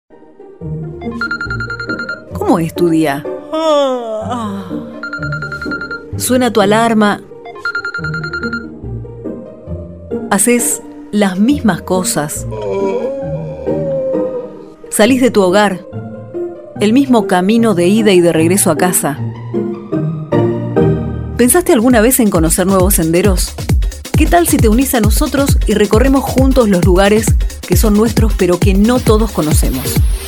¿Cómo es tu día? Suena tu alarma. Haces las mismas cosas. Salís de tu hogar. El mismo camino de ida y de regreso a casa. ¿Pensaste alguna vez en conocer nuevos senderos? ¿Qué tal si te unís a nosotros y recorremos juntos los lugares que son nuestros pero que no todos conocemos?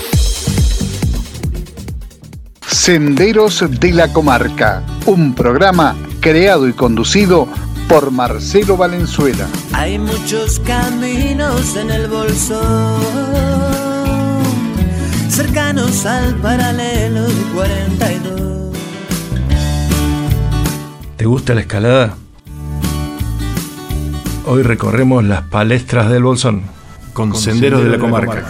Senderos de la Comarca, un programa creado y conducido por Marcelo Valenzuela. Hay muchos caminos en el bolsón, cercanos al paralelo 42. ¿Te gusta la escalada? Hoy recorremos las palestras del Bolsón con Senderos de la Comarca.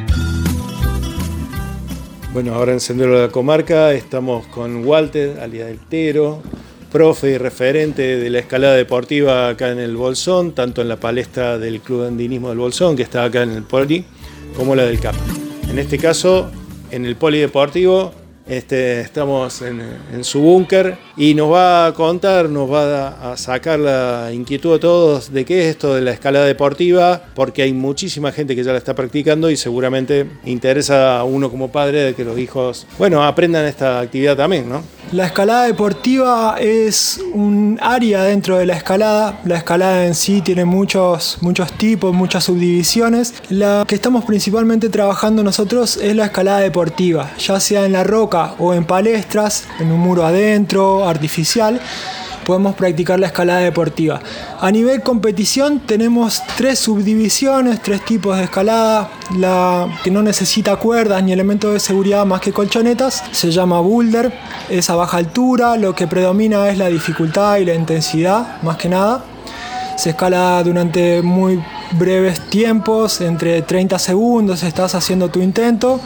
Bueno, ahora en Senderos de la Comarca estamos con Walter, alias del Tero, profe y referente de la escalada deportiva acá en el Bolsón, tanto en la palestra del Club de Andinismo del Bolsón, que está acá en el Poli, como la del CAP. En este caso, en el Polideportivo, estamos en su búnker y nos va a contar, nos va a sacar la inquietud a todos de qué es esto de la escalada deportiva, porque hay muchísima gente que ya la está practicando y seguramente interesa a uno como padre de que los hijos, aprendan esta actividad también, ¿no? La escalada deportiva es un área dentro de la escalada. La escalada en sí tiene muchos tipos, muchas subdivisiones. La que estamos principalmente trabajando nosotros es la escalada deportiva, ya sea en la roca o en palestras, en un muro adentro, artificial. Podemos practicar la escalada deportiva. A nivel competición tenemos 3 subdivisiones, 3 tipos de escalada. La que no necesita cuerdas ni elementos de seguridad más que colchonetas se llama boulder, es a baja altura, lo que predomina es la dificultad y la intensidad más que nada. Se escala durante muy breves tiempos, entre 30 segundos estás haciendo tu intento.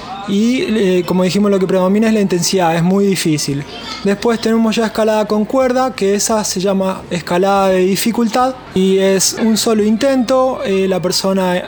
Y como dijimos, lo que predomina es la intensidad, es muy difícil. Después tenemos ya escalada con cuerda, que esa se llama escalada de dificultad y es un solo intento. La persona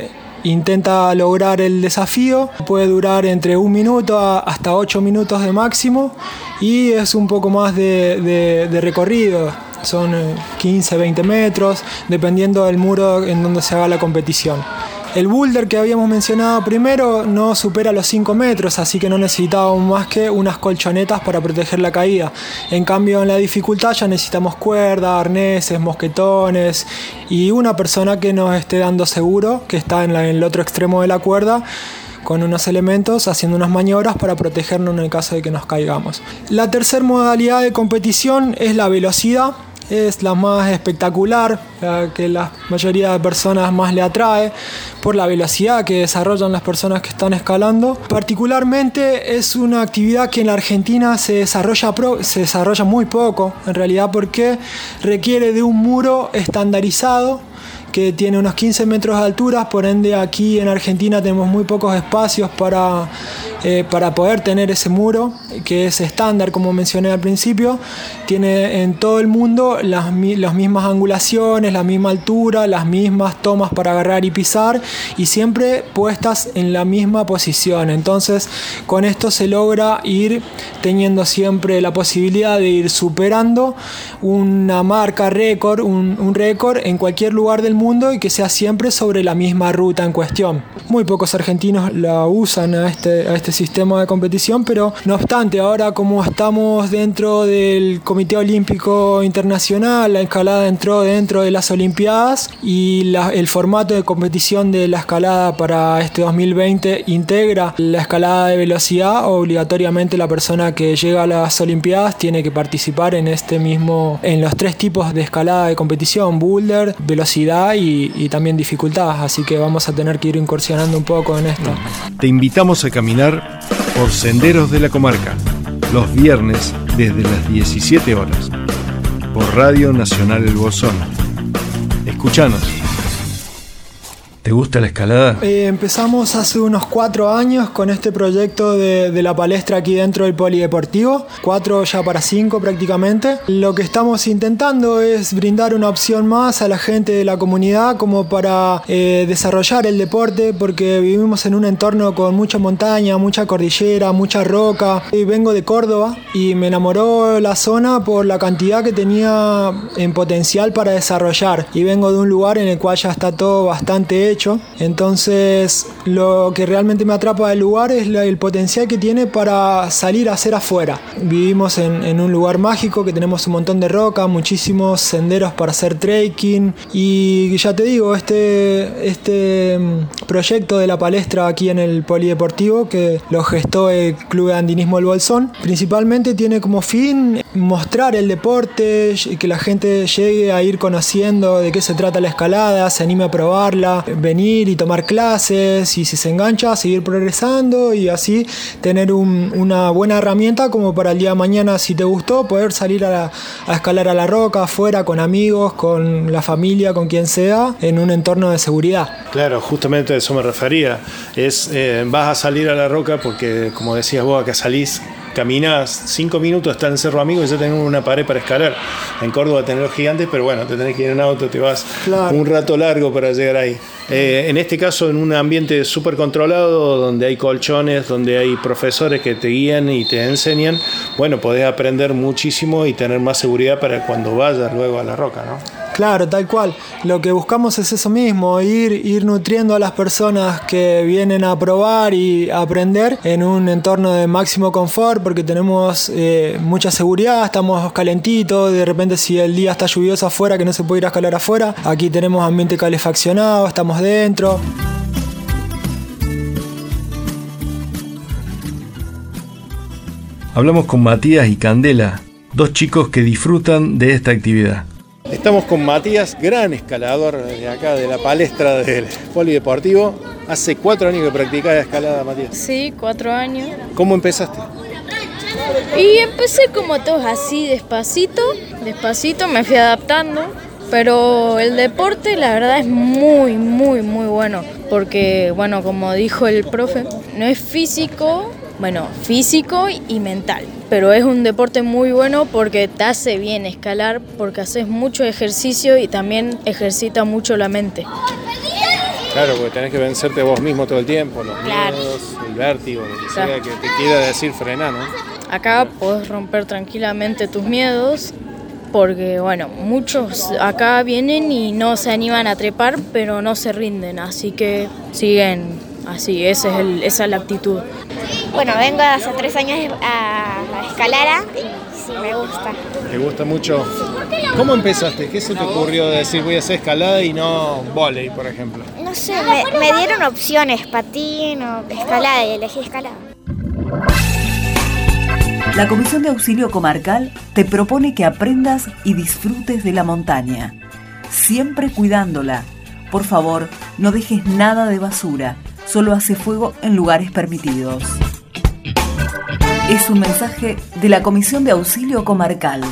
intenta lograr el desafío, puede durar entre 1 minuto hasta 8 minutos de máximo y es un poco más de recorrido. Son 15, 20 metros, dependiendo del muro en donde se haga la competición. El boulder que habíamos mencionado primero no supera los 5 metros, así que no necesitábamos más que unas colchonetas para proteger la caída. En cambio, en la dificultad ya necesitamos cuerda, arneses, mosquetones y una persona que nos esté dando seguro, que está en el otro extremo de la cuerda, con unos elementos haciendo unas maniobras para protegernos en el caso de que nos caigamos. La tercera modalidad de competición es la velocidad. Es la más espectacular, la que la mayoría de personas más le atrae por la velocidad que desarrollan las personas que están escalando. Particularmente es una actividad que en la Argentina se desarrolla muy poco, en realidad, porque requiere de un muro estandarizado que tiene unos 15 metros de altura, por ende aquí en Argentina tenemos muy pocos espacios para poder tener ese muro, que es estándar, como mencioné al principio. Tiene en todo el mundo las mismas angulaciones, la misma altura, las mismas tomas para agarrar y pisar, y siempre puestas en la misma posición. Entonces, con esto se logra ir teniendo siempre la posibilidad de ir superando una marca récord, un récord en cualquier lugar del mundo y que sea siempre sobre la misma ruta en cuestión. Muy pocos argentinos la usan a este sistema de competición, pero no obstante, ahora como estamos dentro del Comité Olímpico Internacional, la escalada entró dentro de las Olimpiadas y el formato de competición de la escalada para este 2020 integra la escalada de velocidad. Obligatoriamente la persona que llega a las Olimpiadas tiene que participar en los 3 tipos de escalada de competición: boulder, velocidad y también dificultad, así que vamos a tener que ir incursionando un poco en esto. Te invitamos a caminar por Senderos de la Comarca, los viernes desde las 17 horas, por Radio Nacional El Bolsón. Escuchanos. ¿Te gusta la escalada? Empezamos hace unos 4 años con este proyecto de la palestra aquí dentro del polideportivo, 4 ya para 5 prácticamente. Lo que estamos intentando es brindar una opción más a la gente de la comunidad como para desarrollar el deporte, porque vivimos en un entorno con mucha montaña, mucha cordillera, mucha roca. Vengo de Córdoba y me enamoró la zona por la cantidad que tenía en potencial para desarrollar, y vengo de un lugar en el cual ya está todo bastante hecho. Entonces lo que realmente me atrapa del lugar es el potencial que tiene para salir a hacer afuera. Vivimos en un lugar mágico que tenemos un montón de roca, muchísimos senderos para hacer trekking, y ya te digo, este proyecto de la palestra aquí en el polideportivo, que lo gestó el Club de Andinismo del Bolsón, principalmente tiene como fin mostrar el deporte, que la gente llegue a ir conociendo de qué se trata la escalada, se anime a probarla, venir y tomar clases, y si se engancha, seguir progresando, y así tener una buena herramienta como para el día de mañana, si te gustó, poder salir a escalar a la roca, afuera, con amigos, con la familia, con quien sea, en un entorno de seguridad. Claro, justamente a eso me refería. Vas a salir a la roca porque, como decías vos, acá salís, caminás 5 minutos, está en Cerro Amigo y ya tenés una pared para escalar. En Córdoba tenés los gigantes, pero bueno, te tenés que ir en auto, te vas un rato largo para llegar ahí. En este caso, en un ambiente súper controlado, donde hay colchones, donde hay profesores que te guían y te enseñan, bueno, podés aprender muchísimo y tener más seguridad para cuando vayas luego a la roca, ¿no? Claro, tal cual. Lo que buscamos es eso mismo, ir nutriendo a las personas que vienen a probar y a aprender en un entorno de máximo confort, porque tenemos mucha seguridad, estamos calentitos, de repente si el día está lluvioso afuera, que no se puede ir a escalar afuera, aquí tenemos ambiente calefaccionado, estamos dentro. Hablamos con Matías y Candela, 2 chicos que disfrutan de esta actividad. Estamos con Matías, gran escalador de acá, de la palestra del polideportivo. Hace 4 años que practicás escalada, Matías. Sí, 4 años. ¿Cómo empezaste? Y empecé como todos así, despacito me fui adaptando. Pero el deporte la verdad es muy, muy, muy bueno. Porque, bueno, como dijo el profe, no es físico y mental. Pero es un deporte muy bueno porque te hace bien escalar, porque haces mucho ejercicio y también ejercita mucho la mente. Claro, porque tenés que vencerte vos mismo todo el tiempo, los miedos, el vértigo, lo que sea que te quiera decir frenar, ¿no? Acá podés romper tranquilamente tus miedos, porque bueno, muchos acá vienen y no se animan a trepar, pero no se rinden, así que siguen así, esa es la actitud. Bueno, vengo hace 3 años a escalar y sí, me gusta. ¿Te gusta mucho? ¿Cómo empezaste? ¿Qué se te ocurrió de decir voy a hacer escalada y no vóley, por ejemplo? No sé, me dieron opciones, patín o escalada, y elegí escalada. La Comisión de Auxilio Comarcal te propone que aprendas y disfrutes de la montaña, siempre cuidándola. Por favor, no dejes nada de basura, solo hace fuego en lugares permitidos. Es un mensaje de la Comisión de Auxilio Comarcal.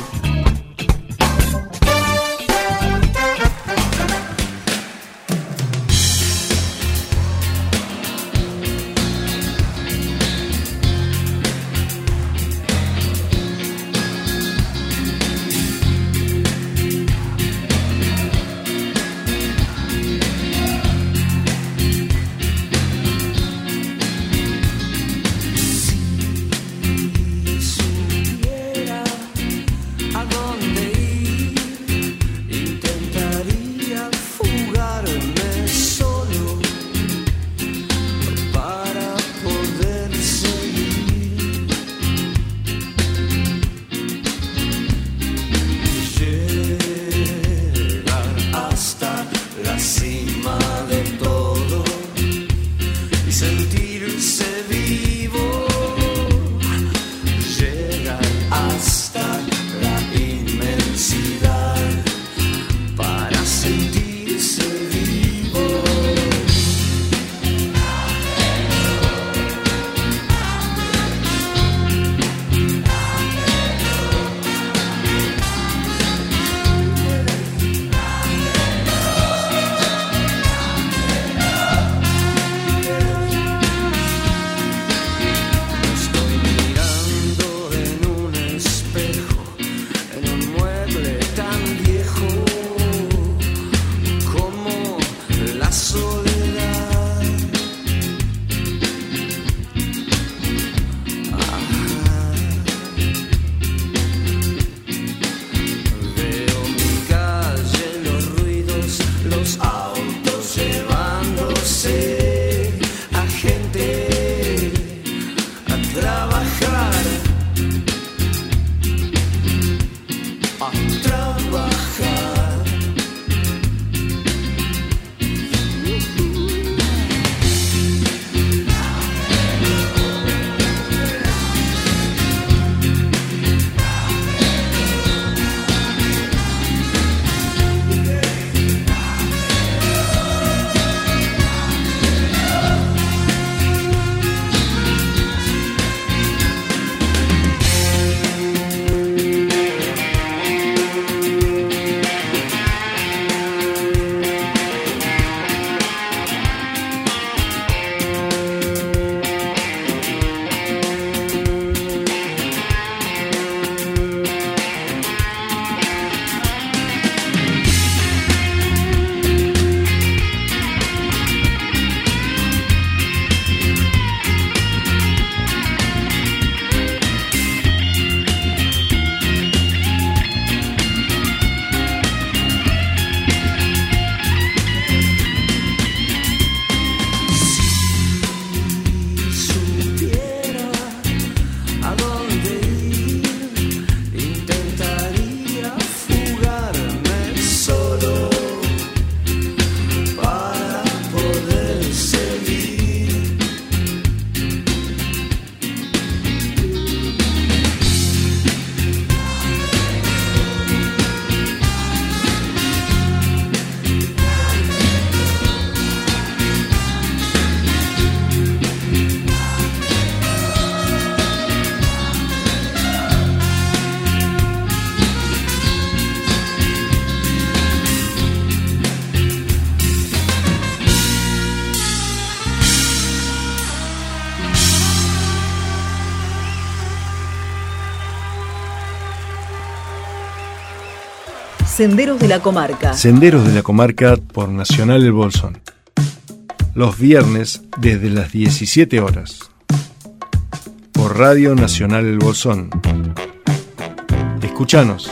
Senderos de la Comarca. Senderos de la Comarca por Nacional El Bolsón. Los viernes desde las 17 horas. Por Radio Nacional El Bolsón. Escuchanos.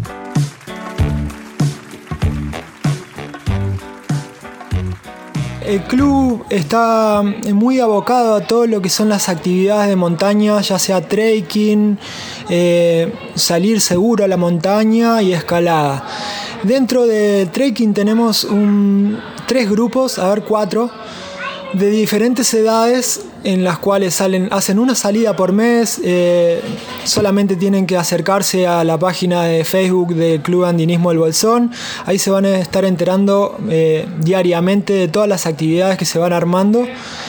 El club está muy abocado a todo lo que son las actividades de montaña, ya sea trekking, salir seguro a la montaña y escalada. Dentro de trekking tenemos 3 grupos, 4, de diferentes edades en las cuales hacen una salida por mes. Solamente tienen que acercarse a la página de Facebook del Club Andinismo del Bolsón. Ahí se van a estar enterando diariamente de todas las actividades que se van armando.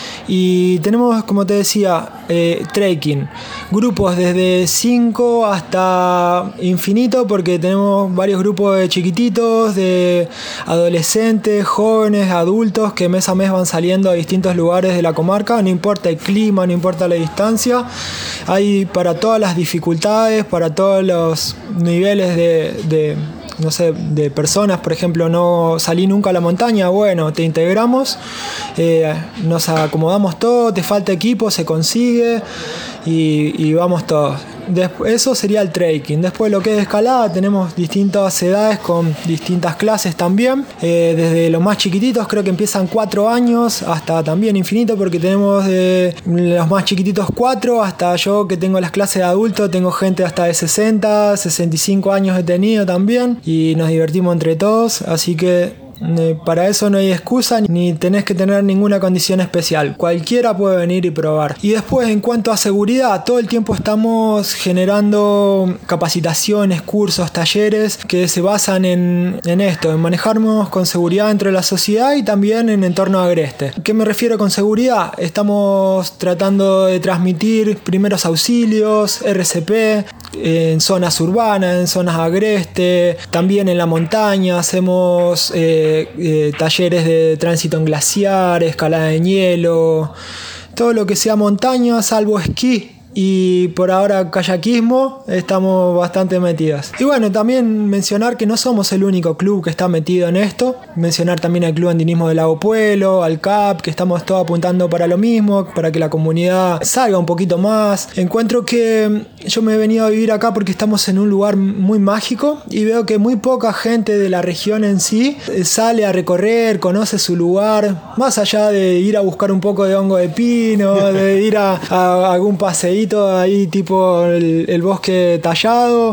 Y tenemos, como te decía, trekking, grupos desde 5 hasta infinito, porque tenemos varios grupos de chiquititos, de adolescentes, jóvenes, adultos, que mes a mes van saliendo a distintos lugares de la comarca. No importa el clima, no importa la distancia, hay para todas las dificultades, para todos los niveles de personas. Por ejemplo, no salí nunca a la montaña, bueno, te integramos, nos acomodamos todo, te falta equipo, se consigue y vamos todos. Eso sería el trekking. Después lo que es escalada, tenemos distintas edades con distintas clases también, desde los más chiquititos, creo que empiezan 4 años, hasta también infinito, porque tenemos de los más chiquititos 4 hasta yo, que tengo las clases de adulto, tengo gente hasta de 60, 65 años he tenido también, y nos divertimos entre todos, así que para eso no hay excusa ni tenés que tener ninguna condición especial. Cualquiera puede venir y probar. Y después, en cuanto a seguridad, todo el tiempo estamos generando capacitaciones, cursos, talleres que se basan en esto, en manejarnos con seguridad dentro de la sociedad y también en entorno agreste. ¿Qué me refiero con seguridad? Estamos tratando de transmitir primeros auxilios, RCP, en zonas urbanas, en zonas agrestes, también en la montaña. Hacemos talleres de tránsito en glaciar, escalada de hielo, todo lo que sea montaña, salvo esquí y por ahora kayakismo, estamos bastante metidos. Y bueno, también mencionar que no somos el único club que está metido en esto. Mencionar también al Club Andinismo del Lago Puelo, al CAP, que estamos todos apuntando para lo mismo, para que la comunidad salga un poquito más. Encuentro que yo me he venido a vivir acá porque estamos en un lugar muy mágico y veo que muy poca gente de la región en sí sale a recorrer, conoce su lugar, más allá de ir a buscar un poco de hongo de pino, de ir a algún paseíto ahí tipo el bosque tallado.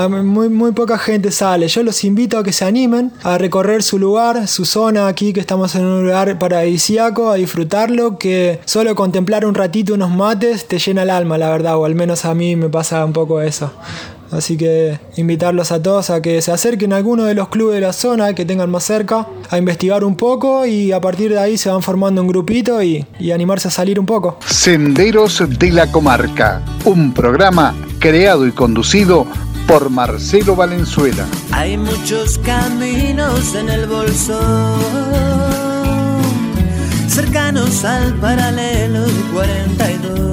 Muy poca gente sale. Yo los invito a que se animen a recorrer su lugar, su zona aquí, que estamos en un lugar paradisíaco, a disfrutarlo, que solo contemplar un ratito unos mates te llena el alma, la verdad, o al menos a mí me pasa un poco eso. Así que invitarlos a todos a que se acerquen a alguno de los clubes de la zona que tengan más cerca, a investigar un poco, y a partir de ahí se van formando un grupito y animarse a salir un poco. Senderos de la Comarca, un programa creado y conducido por Marcelo Valenzuela. Hay muchos caminos en el bolsón, cercanos al paralelo 42.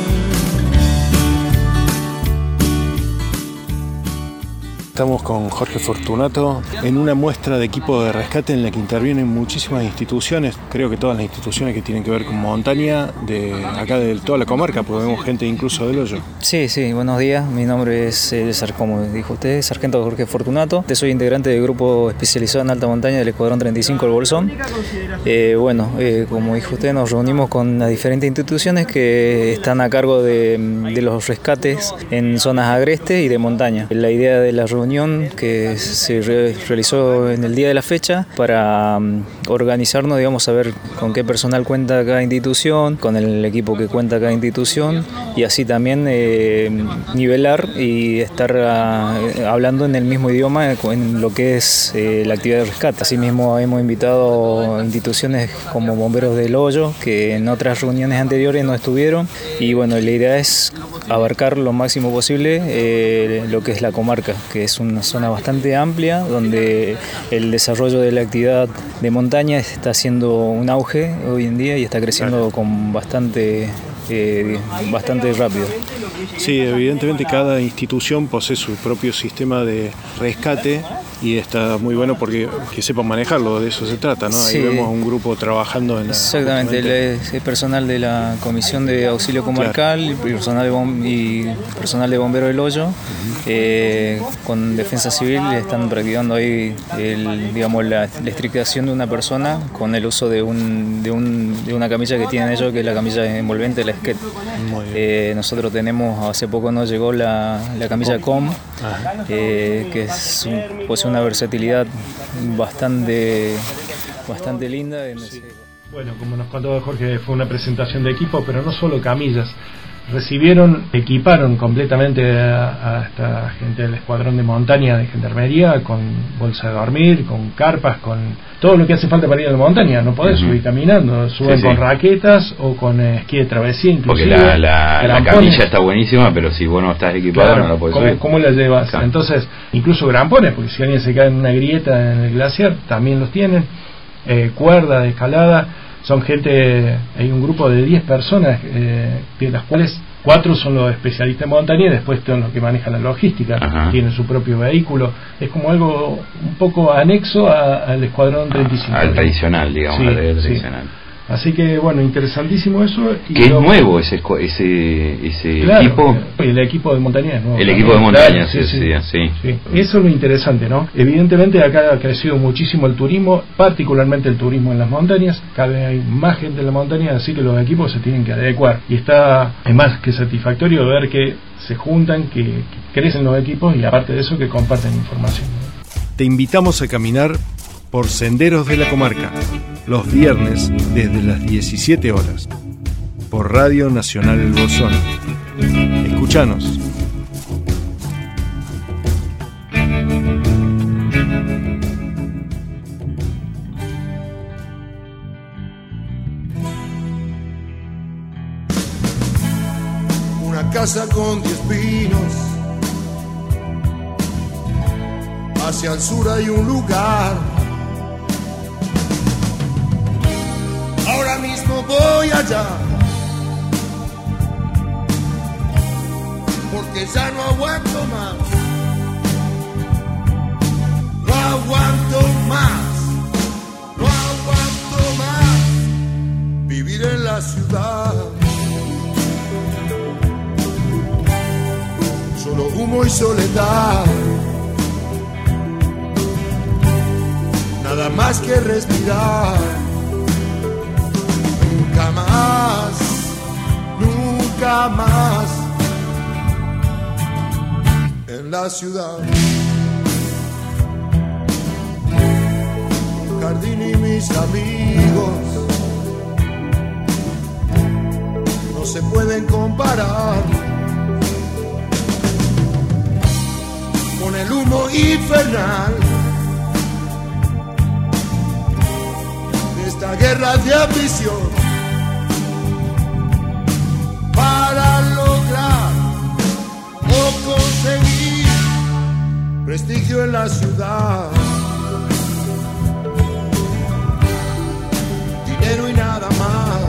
Estamos con Jorge Fortunato en una muestra de equipo de rescate en la que intervienen muchísimas instituciones, creo que todas las instituciones que tienen que ver con montaña, de acá de toda la comarca, porque vemos gente incluso del Hoyo. Sí, buenos días, mi nombre es, como dijo usted, Sargento Jorge Fortunato. Soy integrante del grupo especializado en alta montaña del Escuadrón 35 del Bolsón. Como dijo usted, nos reunimos con las diferentes instituciones que están a cargo de los rescates en zonas agrestes y de montaña. La idea de la reunión que se realizó en el día de la fecha para organizarnos, digamos, a ver con qué personal cuenta cada institución, con el equipo que cuenta cada institución, y así también nivelar y estar hablando en el mismo idioma en lo que es la actividad de rescate. Asimismo hemos invitado instituciones como Bomberos del Hoyo, que en otras reuniones anteriores no estuvieron, y bueno, la idea es abarcar lo máximo posible lo que es la comarca, que es una zona bastante amplia donde el desarrollo de la actividad de montaña está haciendo un auge hoy en día y está creciendo con bastante rápido. Sí, evidentemente cada institución posee su propio sistema de rescate y está muy bueno porque que sepan manejarlo, de eso se trata, ¿no? Sí. Ahí vemos un grupo trabajando en la... Exactamente, el personal de la Comisión de Auxilio Comarcal, claro. y personal de Bombero del Hoyo, con Defensa Civil están practicando ahí la estrictación de una persona con el uso de una camilla que tienen ellos, que es la camilla envolvente, la SKET. Nosotros tenemos, hace poco nos llegó la camilla COM, que posee una versatilidad bastante linda. Bueno, como nos contó Jorge, fue una presentación de equipo, pero no solo camillas. Equiparon completamente a esta gente del escuadrón de montaña de gendarmería con bolsa de dormir, con carpas, con todo lo que hace falta para ir a la montaña. No podés subir caminando, suben con raquetas o con esquí de travesía inclusive. Porque la camilla está buenísima, pero si vos no estás equipado, claro, no la podés subir. ¿Cómo la llevas? Claro. Entonces, incluso grampones, porque si alguien se cae en una grieta en el glaciar, también los tienen. Cuerda de escalada. Son gente, hay un grupo de 10 personas, de las cuales 4 son los especialistas en montaña y después son los que manejan la logística. Ajá. Tienen su propio vehículo. Es como algo un poco anexo al escuadrón 35. Al tradicional, digamos, sí, al tradicional. Sí. Así que, bueno, interesantísimo eso. Que es nuevo ese claro, equipo. El equipo de montaña es nuevo. El equipo de montaña, claro, sí. Eso es lo interesante, ¿no? Evidentemente acá ha crecido muchísimo el turismo, particularmente el turismo en las montañas. Cada vez hay más gente en la montaña, así que los equipos se tienen que adecuar. Y está, es más que satisfactorio ver que se juntan, que crecen los equipos y aparte de eso que comparten información. Te invitamos a caminar por Senderos de la Comarca, los viernes desde las 17 horas, por Radio Nacional El Bolsón. Escuchanos. Una casa con 10 pinos, hacia el sur hay un lugar. Ahora mismo voy allá, porque ya no aguanto más. No aguanto más vivir en la ciudad. Solo humo y soledad, nada más que respirar. Nunca más en la ciudad. Un jardín y mis amigos no se pueden comparar con el humo infernal de esta guerra de ambición. Para lograr o conseguir prestigio en la ciudad, dinero y nada más,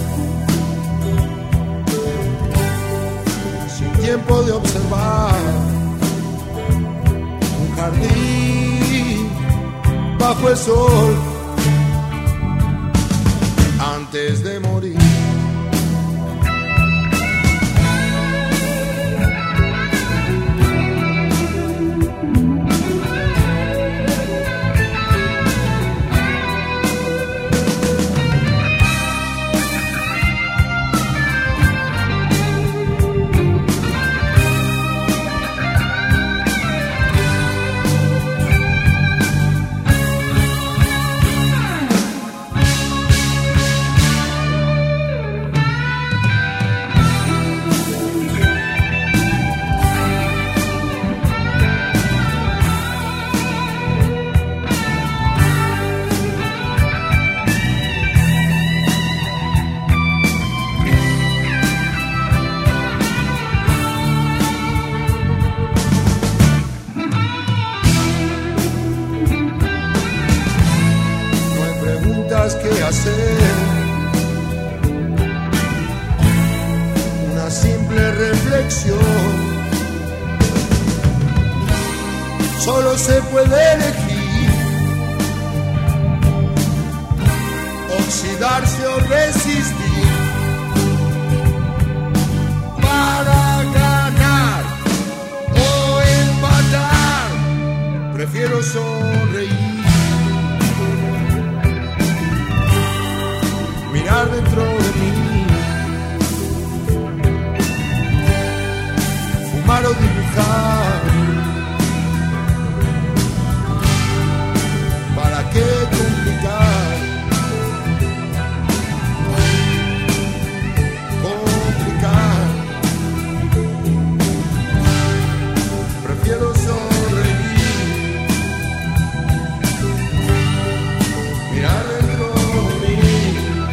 sin tiempo de observar un jardín bajo el sol antes de morir. Que hacer una simple reflexión solo se puede elegir oxidarse o resistir. Para ganar o empatar, prefiero sonreír, mirar dentro de mí, fumar o dibujar. ¿Para qué complicar? Prefiero sonreír, mirar dentro de mí,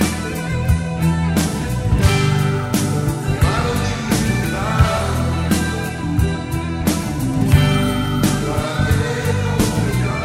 fumar o dibujar. ¿Para qué complicar?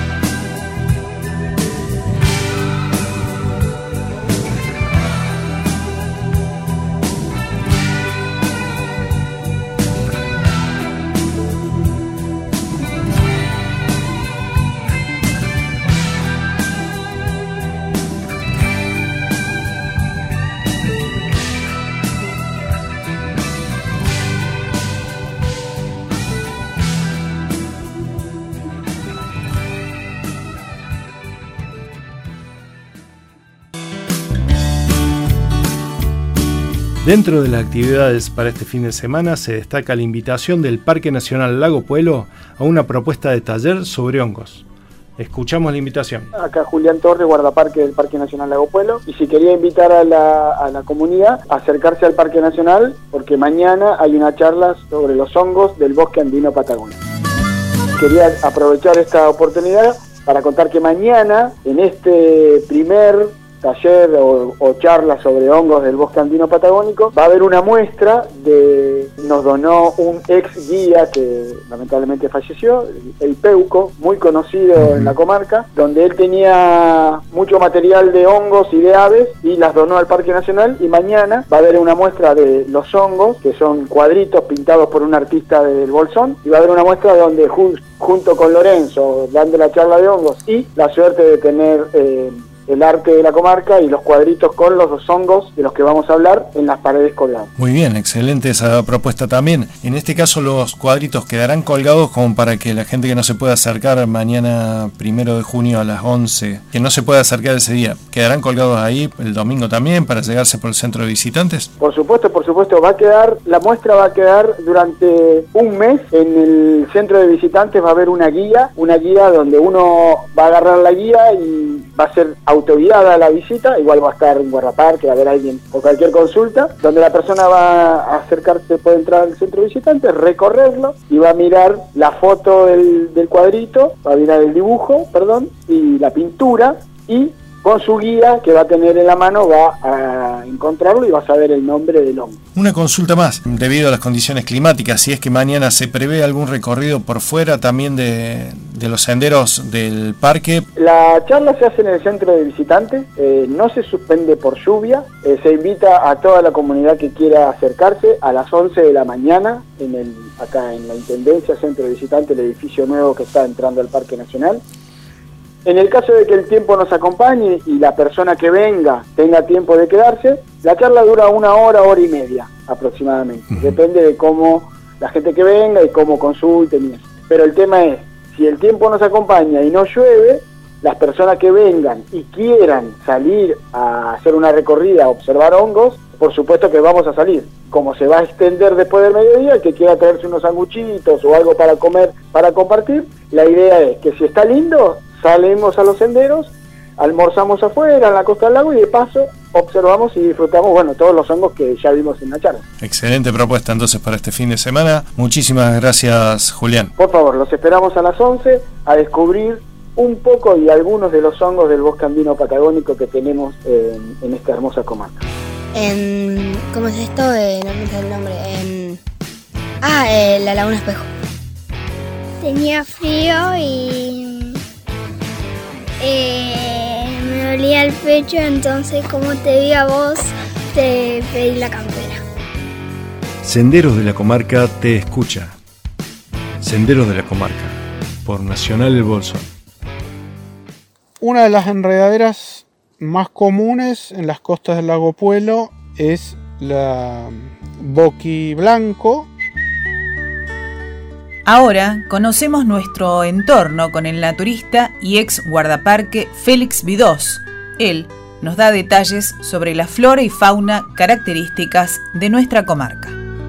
Dentro de las actividades para este fin de semana se destaca la invitación del Parque Nacional Lago Puelo a una propuesta de taller sobre hongos. Escuchamos la invitación. Acá Julián Torres, guardaparque del Parque Nacional Lago Puelo, y si quería invitar a la comunidad a acercarse al Parque Nacional, porque mañana hay una charla sobre los hongos del bosque andino patagónico. Quería aprovechar esta oportunidad para contar que mañana, en este primer taller o charla sobre hongos del bosque andino patagónico, va a haber una muestra nos donó un ex guía que lamentablemente falleció, el Peuco, muy conocido en la comarca, donde él tenía mucho material de hongos y de aves y las donó al Parque Nacional, y mañana va a haber una muestra de los hongos, que son cuadritos pintados por un artista del Bolsón, y va a haber una muestra donde junto con Lorenzo, dando la charla de hongos, y la suerte de tener el arte de la comarca y los cuadritos con los dos hongos de los que vamos a hablar en las paredes colgadas. Muy bien, excelente esa propuesta también. En este caso los cuadritos quedarán colgados como para que la gente que no se pueda acercar mañana 1 de junio a las 11, que no se pueda acercar ese día, ¿quedarán colgados ahí el domingo también para llegarse por el centro de visitantes? Por supuesto, la muestra va a quedar durante un mes en el centro de visitantes. Va a haber una guía donde uno va a agarrar la guía y va a ser autoguiada la visita, igual va a estar un guardaparque, va a haber alguien o cualquier consulta, donde la persona va a acercarse, puede entrar al centro de visitantes, recorrerlo y va a mirar la foto del cuadrito, va a mirar el dibujo, y la pintura, y con su guía que va a tener en la mano va a encontrarlo y va a saber el nombre del hongo. Una consulta más, debido a las condiciones climáticas, si es que mañana se prevé algún recorrido por fuera también de los senderos del parque. La charla se hace en el centro de visitantes, no se suspende por lluvia, se invita a toda la comunidad que quiera acercarse a las 11 de la mañana, acá en la Intendencia, centro de visitantes, el edificio nuevo que está entrando al Parque Nacional. En el caso de que el tiempo nos acompañe y la persona que venga tenga tiempo de quedarse, la charla dura 1 hora, hora y media aproximadamente. Depende de cómo la gente que venga y cómo consulten y eso. Pero el tema es, si el tiempo nos acompaña y no llueve, las personas que vengan y quieran salir a hacer una recorrida, a observar hongos, por supuesto que vamos a salir. Como se va a extender después del mediodía, el que quiera traerse unos sanguchitos o algo para comer, para compartir, la idea es que si está lindo, salimos a los senderos, almorzamos afuera, en la costa del lago, y de paso observamos y disfrutamos, todos los hongos que ya vimos en la charla. Excelente propuesta entonces para este fin de semana. Muchísimas gracias, Julián. Por favor, los esperamos a las 11 a descubrir un poco y algunos de los hongos del bosque andino patagónico que tenemos en esta hermosa comarca. ¿Cómo es esto? No me sale el nombre. La Laguna Espejo. Tenía frío y me dolía el pecho, entonces como te vi a vos, te pedí la campera. Senderos de la Comarca te escucha. Senderos de la Comarca. por Nacional El Bolsón. Una de las enredaderas más comunes en las costas del lago Puelo es la boqui blanco. Ahora conocemos nuestro entorno con el naturista y ex guardaparque Félix Vidós. Él nos da detalles sobre la flora y fauna características de nuestra comarca.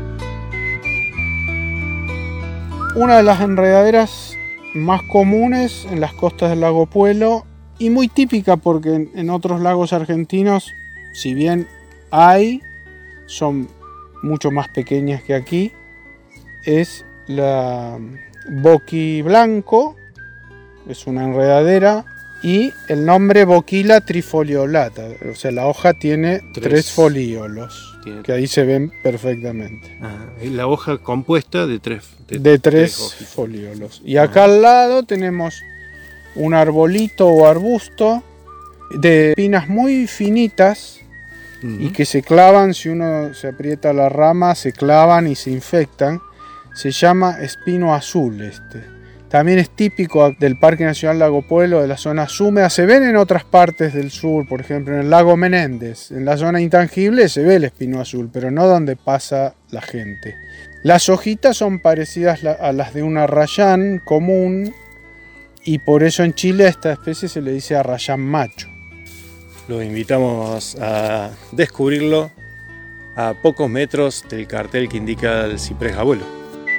Una de las enredaderas más comunes en las costas del lago Puelo y muy típica porque en otros lagos argentinos, si bien hay, son mucho más pequeñas que aquí, es la boqui blanco, es una enredadera, y el nombre Boquila trifoliolata, o sea, la hoja tiene tres folíolos, que ahí se ven perfectamente. La hoja compuesta de tres folíolos. Y acá al lado tenemos un arbolito o arbusto de espinas muy finitas y que se clavan, si uno se aprieta la rama, se clavan y se infectan. Se llama espino azul También es típico del Parque Nacional Lago Puelo, de las zonas húmedas. Se ven en otras partes del sur, por ejemplo en el lago Menéndez. En la zona intangible se ve el espino azul, pero no donde pasa la gente. Las hojitas son parecidas a las de un arrayán común y por eso en Chile a esta especie se le dice arrayán macho. Los invitamos a descubrirlo a pocos metros del cartel que indica el ciprés abuelo.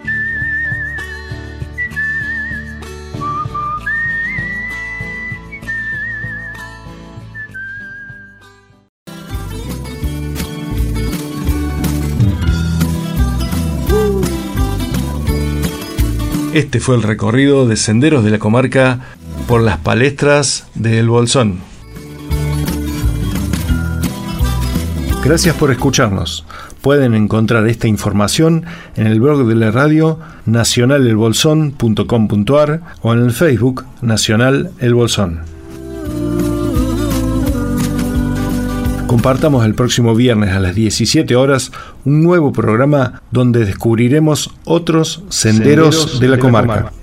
Este fue el recorrido de Senderos de la Comarca por las palestras de El Bolsón. Gracias por escucharnos. Pueden encontrar esta información en el blog de la radio nacionalelbolsón.com.ar o en el Facebook Nacional El Bolsón. Compartamos el próximo viernes a las 17 horas un nuevo programa donde descubriremos otros senderos de la comarca.